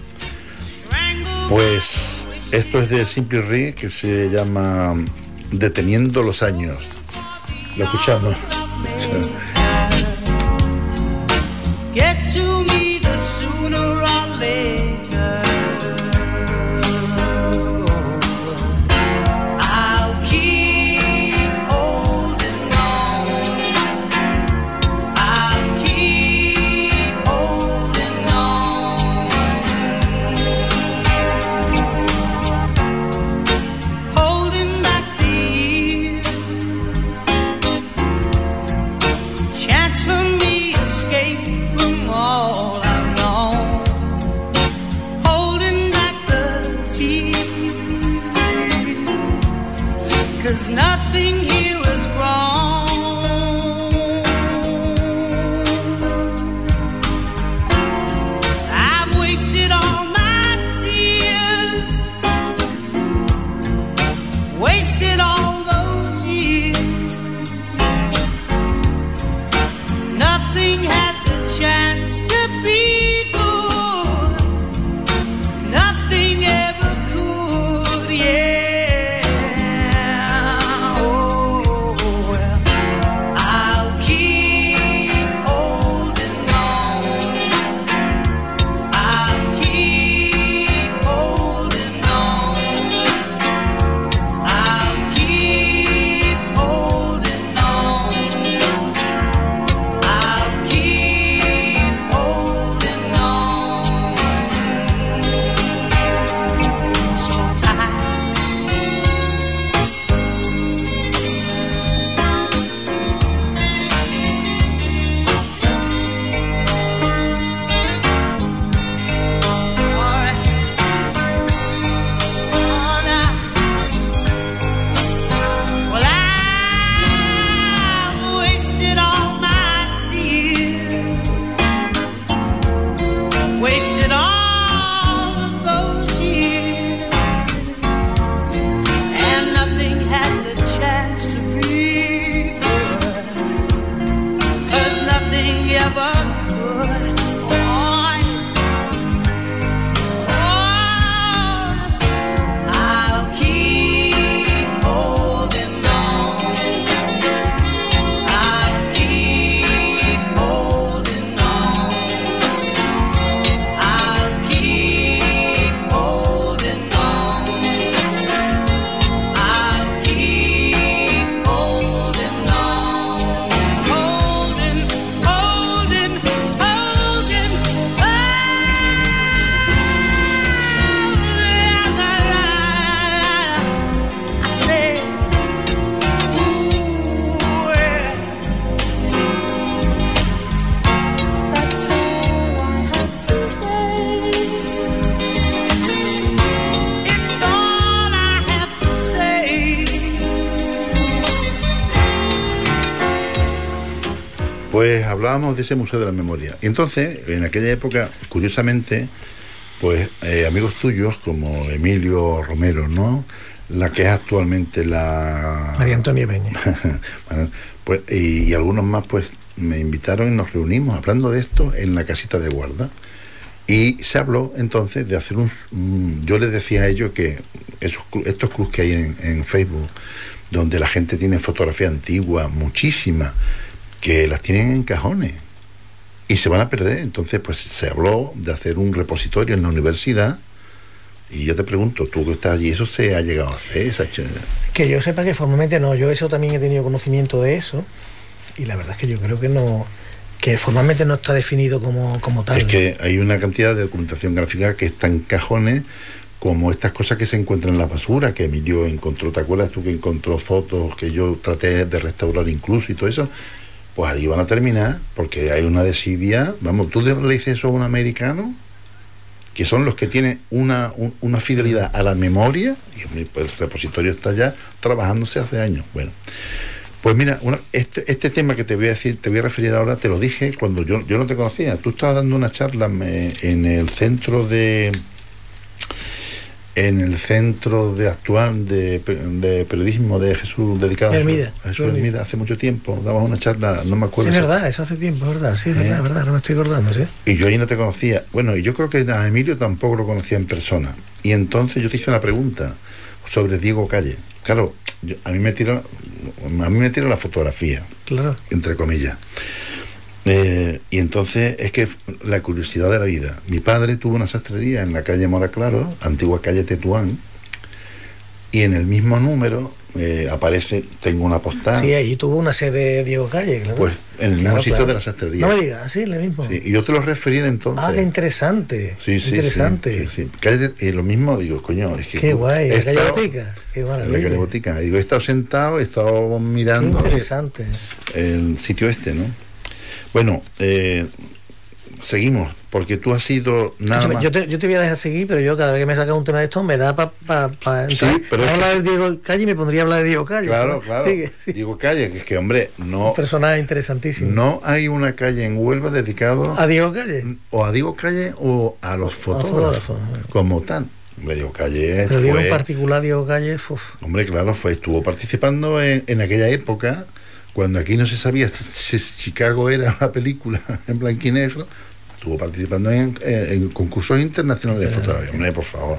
Pues esto es de Simply Red, que se llama Deteniendo los años. ¿Lo escuchamos? Get to me the sooner or later. I'll keep holding on. I'll keep holding on. Holding back the years. Chance for me to escape from all I've known, holding back the tears, 'cause nothing here has grown. I've wasted all my tears, wasted all those years. Nothing had the chance to be good. Nothing ever could, yeah. Pues hablábamos de ese Museo de la Memoria. Y entonces, en aquella época, curiosamente, pues amigos tuyos como Emilio Romero, ¿no? La que es actualmente la... María Antonia Peña. Bueno, pues, y algunos más, pues me invitaron y nos reunimos hablando de esto en la casita de guarda. Y se habló entonces de hacer yo les decía a ellos que estos clubs que hay en Facebook, donde la gente tiene fotografía antigua, muchísima, que las tienen en cajones y se van a perder. Entonces pues se habló de hacer un repositorio en la universidad. Y yo te pregunto, tú que estás allí, ¿eso se ha llegado a hacer? Que yo sepa que formalmente no, yo eso también he tenido conocimiento de eso, y la verdad es que yo creo que no, que formalmente no está definido como tal. Es que hay una cantidad de documentación gráfica que está en cajones, como estas cosas que se encuentran en la basura, que Emilio encontró. ¿Te acuerdas tú que encontró fotos que yo traté de restaurar incluso y todo eso? Pues allí van a terminar, porque hay una desidia. Vamos, tú le dices eso a un americano, que son los que tienen una fidelidad a la memoria, y pues el repositorio está ya trabajándose hace años. Bueno, pues mira, este tema que te voy a decir, te voy a referir ahora, te lo dije cuando yo no te conocía. Tú estabas dando una charla en el centro de actual de periodismo de Jesús, dedicado Hermida, a Jesús Hermida, hace mucho tiempo. Dabas una charla, no me acuerdo. Es verdad, eso hace tiempo, es verdad, sí, es verdad, no me estoy acordando, sí. Y yo ahí no te conocía. Bueno, y yo creo que a Emilio tampoco lo conocía en persona. Y entonces yo te hice una pregunta sobre Diego Calle. Claro, a mí me tira la fotografía, Claro. entre comillas. Y entonces es que la curiosidad de la vida. Mi padre tuvo una sastrería en la calle Mora Claro, antigua calle Tetuán, y en el mismo número aparece, tengo una postal. Sí, ahí tuvo una sede de Diego Calle, claro. Pues en el mismo sitio de la sastrería. No me digas, sí, el mismo. Sí, y yo te lo referí entonces. Ah, qué interesante. Sí, interesante. sí. Y lo mismo digo, coño, es que... Qué guay, la calle Botica. Qué maravilla. La calle Botica. Digo, he estado sentado, he estado mirando... Qué interesante. El sitio este, ¿no? Bueno, seguimos, porque tú has sido nada más... Yo te voy a dejar seguir, pero yo cada vez que me saca un tema de esto me da para sí, pero hablar de Diego Calle y me pondría a hablar de Diego Calle. Claro. Sí. Diego Calle, que es que, hombre, no... Un personaje interesantísimo. No hay una calle en Huelva dedicado... ¿A Diego Calle? O a Diego Calle o a los fotógrafos, como tal. Hombre, Diego Calle pero Diego en particular, Diego Calle... Hombre, claro, estuvo participando en aquella época, cuando aquí no se sabía si Chicago era una película en blanco y negro. Estuvo participando en concursos internacionales de fotografía. Hombre, por favor.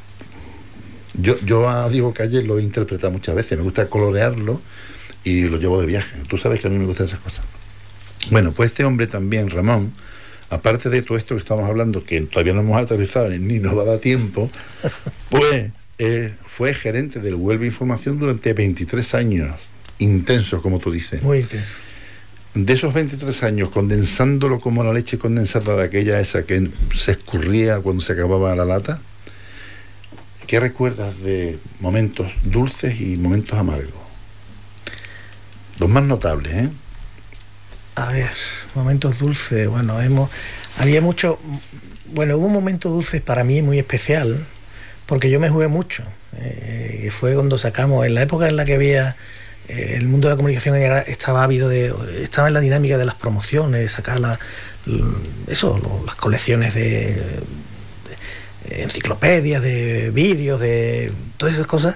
Yo a Diego Calle lo he interpretado muchas veces. Me gusta colorearlo y lo llevo de viaje. Tú sabes que a mí me gustan esas cosas. Bueno, pues este hombre también, Ramón, aparte de todo esto que estamos hablando, que todavía no hemos aterrizado ni nos va a dar tiempo, pues fue gerente del Huelva Información durante 23 años. Intensos, como tú dices. Muy intenso. De esos 23 años, condensándolo como la leche condensada de aquella esa que se escurría cuando se acababa la lata, ¿qué recuerdas de momentos dulces y momentos amargos? Los más notables, ¿eh? A ver, momentos dulces, bueno, había mucho, bueno, hubo un momento dulce para mí muy especial, porque yo me jugué mucho, y fue cuando sacamos, en la época en la que había... el mundo de la comunicación estaba ávido estaba en la dinámica de las promociones, de sacar las colecciones de enciclopedias, de vídeos, de todas esas cosas.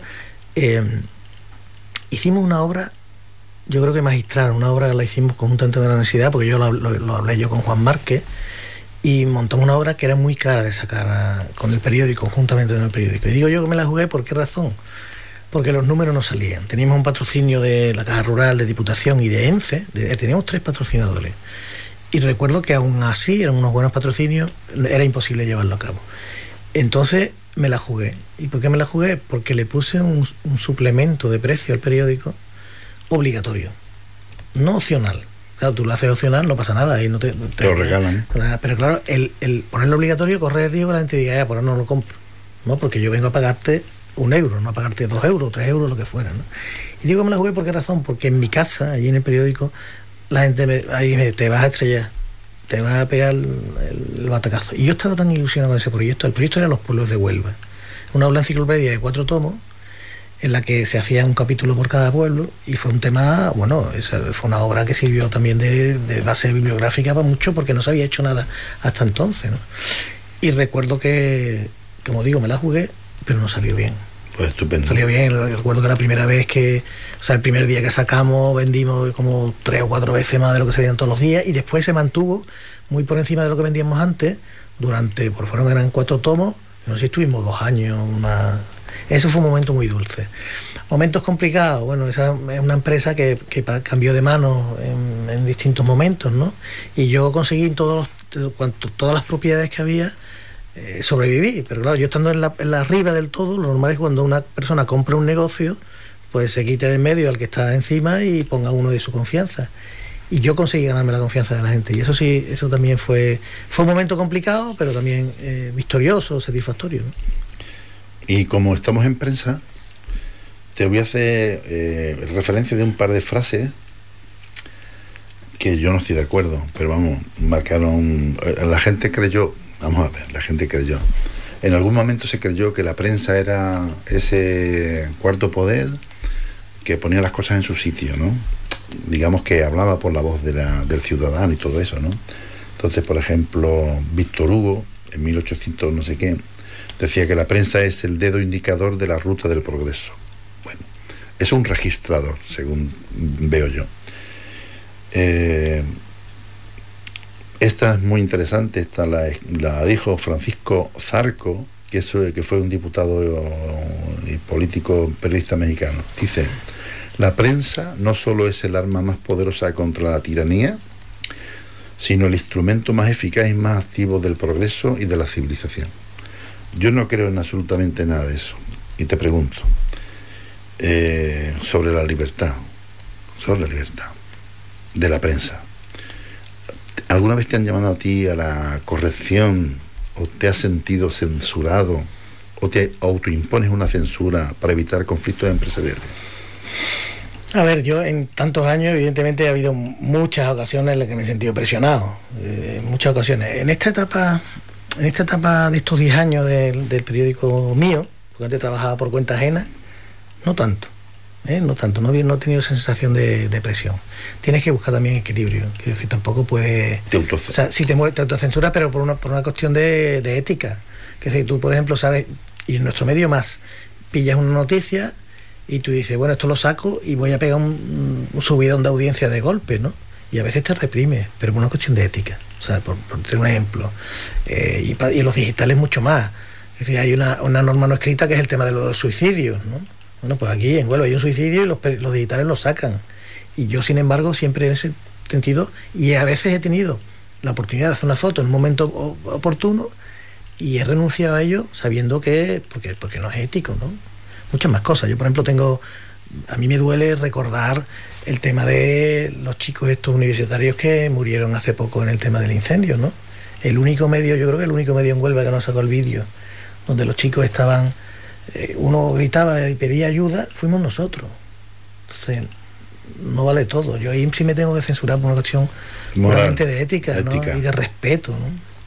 Hicimos una obra, yo creo que magistral, una obra que la hicimos conjuntamente con la universidad, porque yo lo hablé yo con Juan Márquez, y montamos una obra que era muy cara de sacar con el periódico, conjuntamente con el periódico. Y digo yo que me la jugué, ¿por qué razón? Porque los números no salían. Teníamos un patrocinio de la Caja Rural, de Diputación y de ENCE, teníamos 3 patrocinadores. Y recuerdo que aún así eran unos buenos patrocinios, era imposible llevarlo a cabo. Entonces me la jugué. ¿Y por qué me la jugué? Porque le puse un suplemento de precio al periódico obligatorio, no opcional. Claro, tú lo haces opcional, no pasa nada, y no te lo regalan. Pero claro, el ponerlo obligatorio corre el riesgo que la gente diga, pues no lo compro, ¿no? Porque yo vengo a pagarte 1 euro, no a pagarte 2 euros, 3 euros, lo que fuera, ¿no? Y digo que me la jugué, ¿por qué razón? Porque en mi casa, allí en el periódico, la gente me dice, te vas a estrellar, te vas a pegar el batacazo. Y yo estaba tan ilusionado con ese proyecto. El proyecto era Los Pueblos de Huelva, una enciclopedia de 4 tomos, en la que se hacía un capítulo por cada pueblo, y fue un tema, bueno, esa fue una obra que sirvió también de base bibliográfica para mucho, porque no se había hecho nada hasta entonces, ¿no? Y recuerdo que, como digo, me la jugué, pero no salió bien. Pues estupendo. Salió bien. Recuerdo que la primera vez o sea, el primer día que sacamos, vendimos como 3 o 4 veces más de lo que se vendían todos los días, y después se mantuvo muy por encima de lo que vendíamos antes, por fueron eran 4 tomos, no sé si estuvimos 2 años, eso fue un momento muy dulce. Momentos complicados, bueno, esa es una empresa que cambió de manos en distintos momentos, ¿no? Y yo conseguí todas las propiedades que había, sobreviví, pero claro, yo estando en la arriba del todo, lo normal es cuando una persona compra un negocio, pues se quite de en medio al que está encima y ponga uno de su confianza. Y yo conseguí ganarme la confianza de la gente, y eso sí, eso también fue un momento complicado, pero también victorioso, satisfactorio, ¿no? Y como estamos en prensa, te voy a hacer referencia de un par de frases que yo no estoy de acuerdo, pero vamos, marcaron. La gente creyó, en algún momento se creyó que la prensa era ese cuarto poder que ponía las cosas en su sitio, ¿no? Digamos que hablaba por la voz del ciudadano y todo eso, ¿no? Entonces, por ejemplo, Víctor Hugo, en 1800 no sé qué, decía que la prensa es el dedo indicador de la ruta del progreso. Bueno, es un registrador, según veo yo. Esta es muy interesante, esta la dijo Francisco Zarco, que fue un diputado y político periodista mexicano. Dice: la prensa no solo es el arma más poderosa contra la tiranía, sino el instrumento más eficaz y más activo del progreso y de la civilización. Yo no creo en absolutamente nada de eso. Y te pregunto, sobre la libertad de la prensa. ¿Alguna vez te han llamado a ti a la corrección, o te has sentido censurado, o te autoimpones una censura para evitar conflictos empresariales? A ver, yo en tantos años, evidentemente, ha habido muchas ocasiones en las que me he sentido presionado, muchas ocasiones. En esta etapa de estos 10 años del periódico mío, porque antes trabajaba por cuenta ajena, no tanto, no he tenido sensación de presión. Tienes que buscar también equilibrio, quiero decir, tampoco puedes... O sea, si te autocensuras, pero por una cuestión de ética. Que si tú, por ejemplo, sabes, y en nuestro medio más, pillas una noticia y tú dices, bueno, esto lo saco y voy a pegar un subidón de audiencia de golpe, ¿no? Y a veces te reprimes, pero por una cuestión de ética. O sea, por tener un ejemplo. Y en los digitales mucho más. Es decir, hay una norma no escrita que es el tema de los suicidios, ¿no? Bueno, pues aquí en Huelva hay un suicidio y los digitales lo sacan. Y yo, sin embargo, siempre en ese sentido, y a veces he tenido la oportunidad de hacer una foto en un momento oportuno, y he renunciado a ello sabiendo que, porque no es ético, ¿no? Muchas más cosas. Yo, por ejemplo, a mí me duele recordar el tema de los chicos estos universitarios que murieron hace poco en el tema del incendio, ¿no? Yo creo que el único medio en Huelva que no sacó el vídeo, donde los chicos estaban, uno gritaba y pedía ayuda, fuimos nosotros. Entonces, no vale todo. Yo ahí sí me tengo que censurar por una cuestión puramente de ética, ¿no? Y de respeto, ¿no?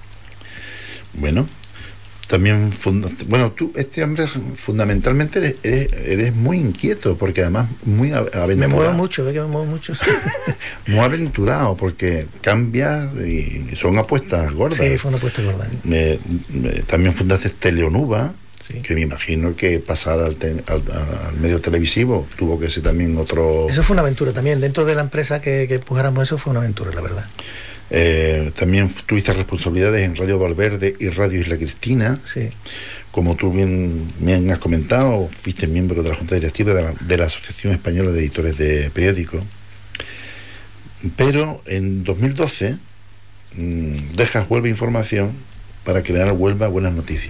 Bueno, también, tú, este hombre, fundamentalmente eres muy inquieto, porque además muy aventurado. Me muevo mucho, ve que me muevo mucho. Muy aventurado, porque cambia y son apuestas gordas. Sí, fue una apuesta gorda. También fundaste Teleonuba, sí, que me imagino que pasar al medio televisivo tuvo que ser también otro... Eso fue una aventura también, dentro de la empresa que empujáramos eso fue una aventura, la verdad. También tuviste responsabilidades en Radio Valverde y Radio Isla Cristina. Sí. Como tú bien me has comentado, fuiste miembro de la Junta Directiva de la Asociación Española de Editores de Periódicos. Pero en 2012 dejas Huelva Información para crear Huelva Buenas Noticias.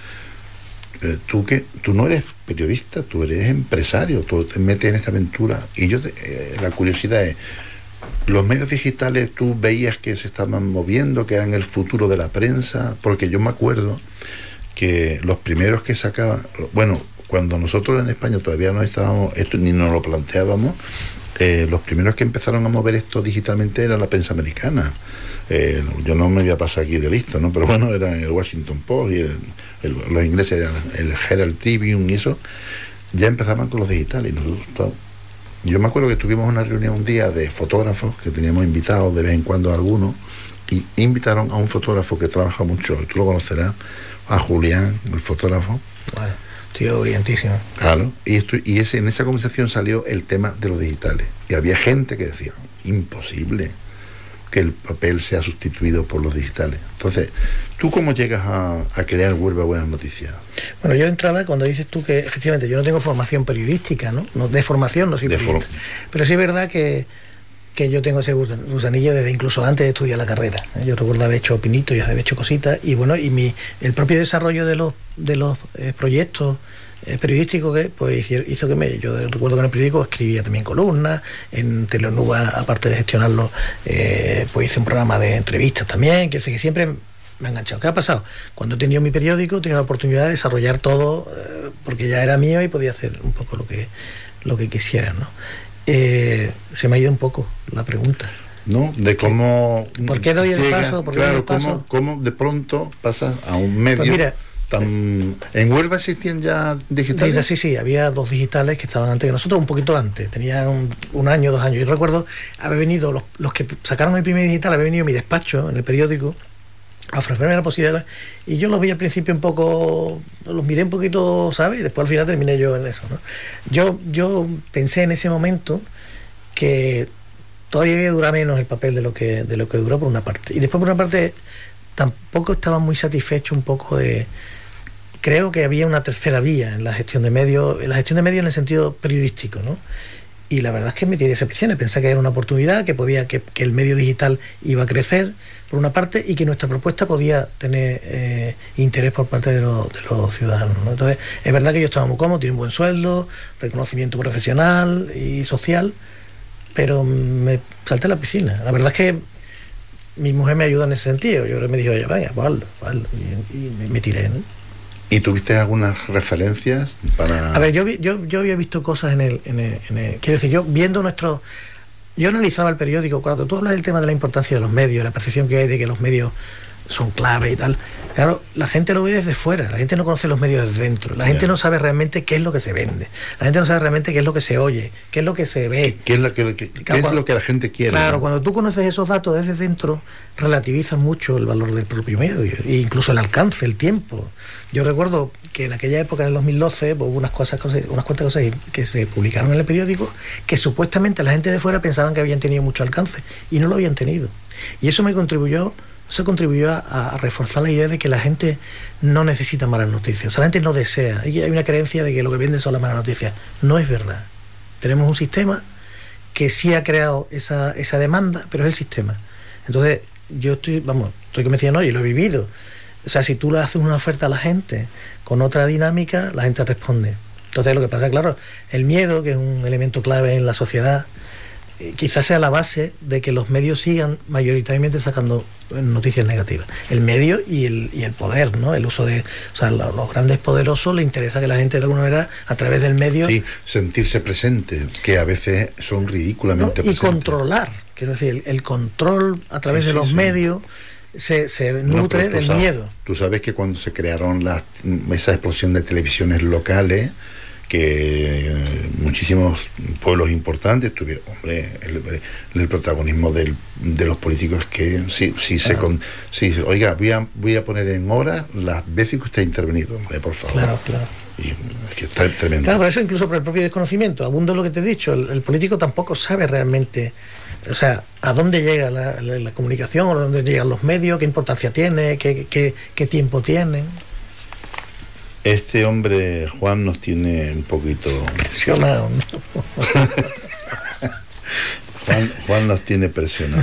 Tú no eres periodista, tú eres empresario, tú te metes en esta aventura. Y la curiosidad es, los medios digitales, ¿tú veías que se estaban moviendo, que eran el futuro de la prensa? Porque yo me acuerdo que los primeros que sacaban, bueno, cuando nosotros en España todavía no estábamos, esto ni nos lo planteábamos, los primeros que empezaron a mover esto digitalmente era la prensa americana. Yo no me voy a pasar aquí de listo, ¿no? Pero bueno, era el Washington Post y los ingleses eran el Herald Tribune y eso. ya empezaban con los digitales. Y nosotros, yo me acuerdo que tuvimos una reunión un día de fotógrafos, que teníamos invitados de vez en cuando algunos, y invitaron a un fotógrafo que trabaja mucho, tú lo conocerás, a Julián, el fotógrafo. Bueno, tío brillantísimo. Claro, y en esa conversación salió el tema de los digitales. Y había gente que decía, imposible que el papel sea sustituido por los digitales. Entonces, ¿tú cómo llegas a crear Huelva Buenas Noticias? Bueno, yo de entrada, cuando dices tú que efectivamente yo no tengo formación periodística, ¿no? De formación no soy periodista. Pero sí es verdad que yo tengo ese gusanillo desde incluso antes de estudiar la carrera. Yo recuerdo haber hecho pinitos y haber hecho cositas, y bueno, el propio desarrollo de los proyectos periodístico que pues hizo que yo recuerdo que en el periódico escribía también columnas, en Telenuba, aparte de gestionarlo, pues hice un programa de entrevistas también, que sé que siempre me ha enganchado. ¿Qué ha pasado? Cuando he tenido mi periódico, he tenido la oportunidad de desarrollar todo, porque ya era mío y podía hacer un poco lo que quisiera, ¿no? Se me ha ido un poco la pregunta. ¿No? De cómo... ¿Por qué doy el paso? Claro, cómo de pronto pasas a un medio... Pues mira, ¿en Huelva existían ya digitales? Sí, había 2 digitales que estaban antes que nosotros, un poquito antes, tenían un año, 2 años. Yo recuerdo haber venido, los que sacaron el primer digital, haber venido a mi despacho en el periódico a ofrecerme la posibilidad, y yo los vi al principio un poco, los miré un poquito, ¿sabes? Y después al final terminé yo en eso, ¿no? Yo pensé en ese momento que todavía iba a durar menos el papel de lo que duró, por una parte, y después por una parte tampoco estaba muy satisfecho un poco de... Creo que había una tercera vía en la gestión de medios, en el sentido periodístico, ¿no? Y la verdad es que me tiré esa presión, pensé que era una oportunidad, que el medio digital iba a crecer, por una parte, y que nuestra propuesta podía tener interés por parte de los ciudadanos, ¿no? Entonces, es verdad que yo estaba muy cómodo, tiene un buen sueldo, reconocimiento profesional y social, pero me salté a la piscina. La verdad es que mi mujer me ayudó en ese sentido. Yo me dijo, oye, vaya, pues hazlo. Y me tiré, ¿no? ¿Y tuviste algunas referencias para...? A ver, yo había visto cosas en el quiero decir, yo analizaba el periódico. Cuando tú hablas del tema de la importancia de los medios, la percepción que hay de que los medios son clave y tal, claro, la gente lo ve desde fuera, la gente no conoce los medios desde dentro, la gente no sabe realmente qué es lo que se vende, la gente no sabe realmente qué es lo que se oye, qué es lo que se ve, qué es lo que la gente quiere. Claro, ¿no? Cuando tú conoces esos datos desde dentro, relativizas mucho el valor del propio medio, e incluso el alcance, el tiempo. Yo recuerdo que en aquella época, en el 2012, hubo unas cuantas cosas que se publicaron en el periódico que supuestamente la gente de fuera pensaban que habían tenido mucho alcance y no lo habían tenido. Y eso contribuyó a reforzar la idea de que la gente no necesita malas noticias. O sea, la gente no desea. Hay una creencia de que lo que venden son las malas noticias. No es verdad. Tenemos un sistema que sí ha creado esa demanda, pero es el sistema. Entonces, yo estoy convencido, no, y lo he vivido. O sea, si tú le haces una oferta a la gente con otra dinámica, la gente responde. Entonces, lo que pasa, claro, el miedo, que es un elemento clave en la sociedad, quizás sea la base de que los medios sigan mayoritariamente sacando noticias negativas. El medio y el poder, ¿no? El uso de... O sea, los grandes poderosos les interesa que la gente de alguna manera, a través del medio... Sí, sentirse presente, que a veces son ridículamente presentes. Y controlar, quiero decir, el control a través de los medios se nutre del miedo. Tú sabes que cuando se crearon esa explosión de televisiones locales, que muchísimos pueblos importantes tuvieron, hombre, el protagonismo de los políticos, que oiga, voy a poner en horas las veces que usted ha intervenido, hombre, por favor. Claro. Y es que está tremendo. Claro, por eso, incluso por el propio desconocimiento, abundo lo que te he dicho, el político tampoco sabe realmente, o sea, a dónde llega la comunicación, o a dónde llegan los medios, qué importancia tiene, qué tiempo tienen. Este hombre, Juan, nos tiene un poquito... Presionado, ¿no? Juan nos tiene presionado.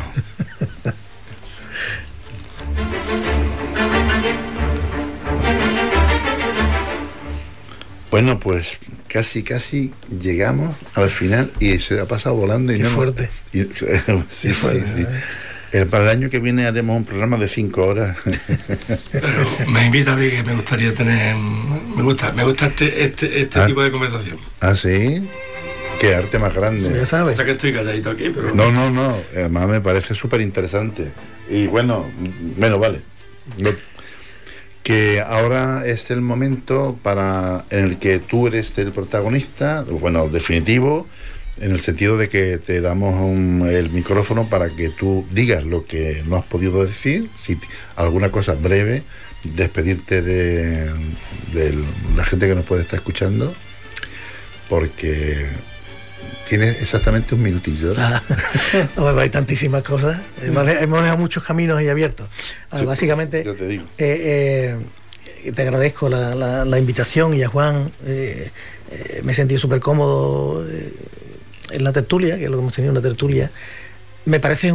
Bueno, pues casi llegamos al final y se ha pasado volando. Qué fuerte. Sí. Para el año que viene haremos un programa de 5 horas. Pero me invita a mí, que me gustaría tener... Me gusta este tipo de conversación. ¿Ah, sí? Qué arte más grande. Ya sabes. Hasta que estoy calladito aquí, pero... No. Además me parece súper interesante. Y bueno, vale. que ahora es el momento en el que tú eres el protagonista, bueno, definitivo, en el sentido de que te damos el micrófono para que tú digas lo que no has podido decir, si alguna cosa breve, despedirte de la gente que nos puede estar escuchando, porque tienes exactamente un minutillo. Hay tantísimas cosas. Hemos dejado muchos caminos ahí abiertos. Sí, básicamente, yo te digo. te agradezco la invitación, y a Juan me he sentido súper cómodo en la tertulia, que es lo que hemos tenido, una tertulia. Me parece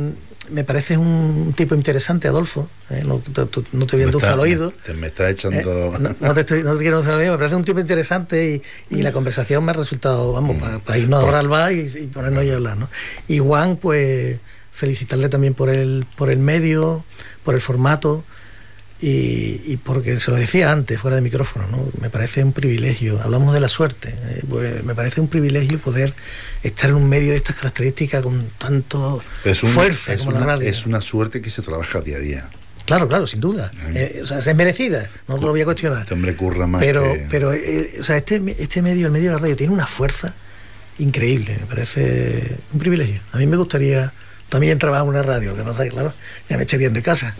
un tipo interesante, Adolfo. No te voy a endulzar al oído. Me está echando... No te quiero endulzar al oído. Me parece un tipo interesante, y la conversación me ha resultado, vamos, para irnos ahora al bar y ponernos a hablar, ¿no? Y Juan, pues felicitarle también por el medio, por el formato, y porque se lo decía antes, fuera de micrófono, ¿no? Me parece un privilegio. Hablamos de la suerte, pues me parece un privilegio poder estar en un medio de estas características con tanto fuerza como la radio. Es una suerte que se trabaja día a día. Claro, sin duda. O sea, es merecida, no lo voy a cuestionar. Este hombre curra más. Pero o sea, este medio, el medio de la radio, tiene una fuerza increíble. Me parece un privilegio. A mí me gustaría también trabajar en una radio, lo que pasa es que, claro, ya me echarían de casa.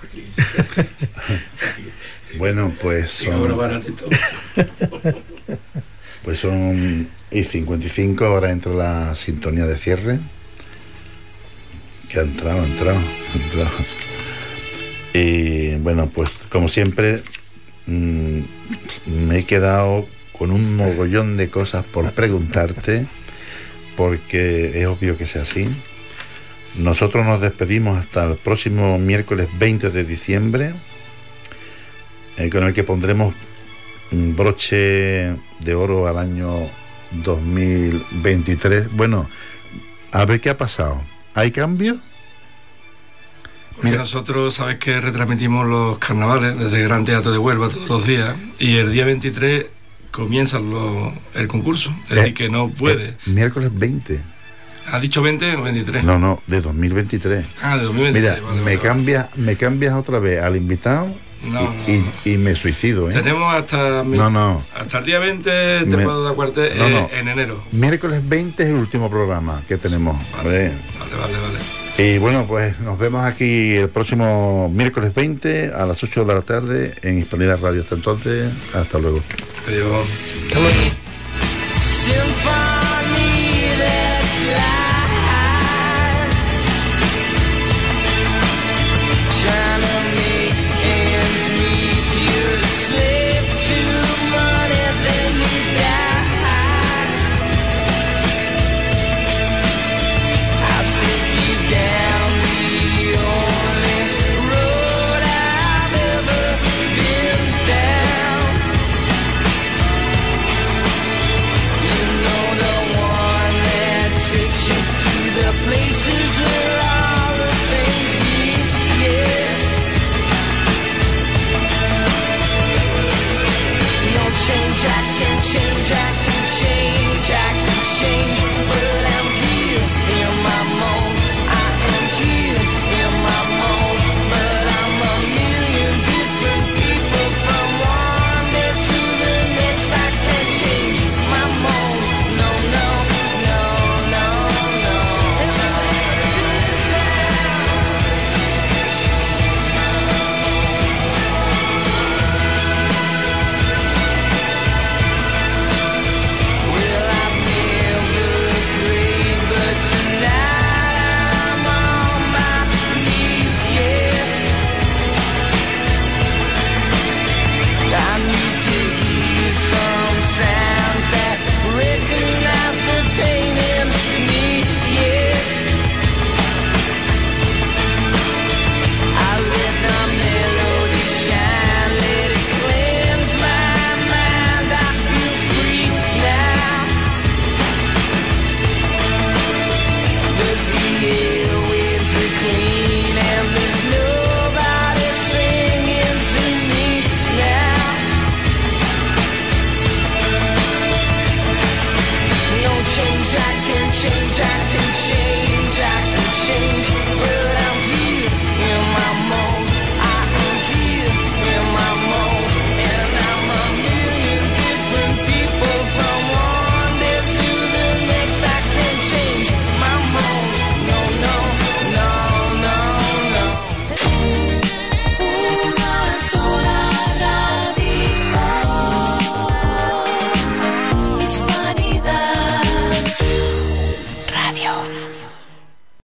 Bueno, pues son y 55, ahora entra la sintonía de cierre, que ha entrado. Y bueno, pues como siempre, me he quedado con un mogollón de cosas por preguntarte, porque es obvio que sea así. Nosotros nos despedimos hasta el próximo miércoles 20 de diciembre, con el que pondremos un broche de oro al año 2023. Bueno, a ver qué ha pasado. ¿Hay cambios? Porque nosotros, sabes que retransmitimos los carnavales desde el Gran Teatro de Huelva todos los días, y el día 23 comienza el concurso, es decir, que no puede. Miércoles 20. ¿Has dicho 20 o 23? No, de 2023. Ah, de 2023. Mira, me cambias otra vez al invitado. No. Y me suicido, ¿eh? Tenemos hasta hasta el día 20, te puedo dar cuartel, en enero. Miércoles 20 es el último programa que tenemos. Vale. Y bueno, pues nos vemos aquí el próximo miércoles 20 a las 8 de la tarde en Hispanidad Radio. Hasta entonces, hasta luego. Adiós. Hasta luego.